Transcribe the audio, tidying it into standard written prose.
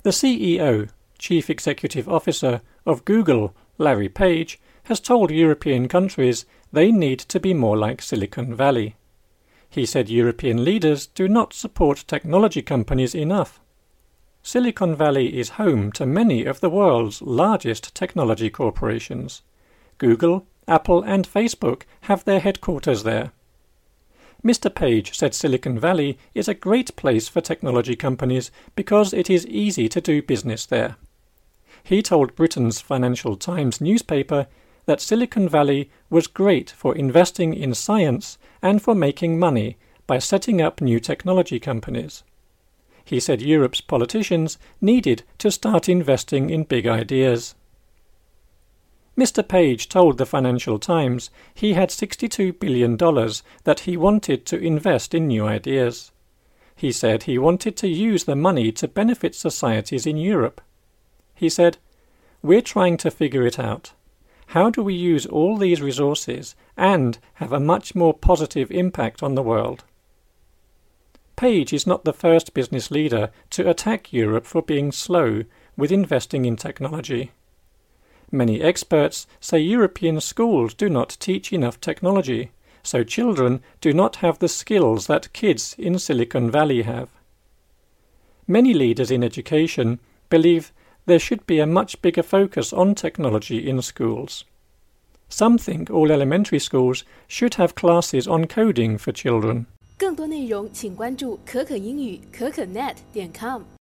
The CEO, Chief Executive Officer of Google, Larry Page, has told European countries they need to be more like Silicon Valley. He said European leaders do not support technology companies enough. Silicon Valley is home to many of the world's largest technology corporations. Google, Apple, and Facebook have their headquarters there. Mr. Page said Silicon Valley is a great place for technology companies because it is easy to do business there. He told Britain's Financial Times newspaper that Silicon Valley was great for investing in science and for making money by setting up new technology companies. He said Europe's politicians needed to start investing in big ideas. Mr. Page told the Financial Times he had $62 billion that he wanted to invest in new ideas. He said he wanted to use the money to benefit societies in Europe. He said, "We're trying to figure it out. How do we use all these resources and have a much more positive impact on the world?" Page is not the first business leader to attack Europe for being slow with investing in technology. Many experts say European schools do not teach enough technology, so children do not have the skills that kids in Silicon Valley have. Many leaders in education believe there should be a much bigger focus on technology in schools. Some think all elementary schools should have classes on coding for children. 更多内容请关注可可英语可可net.com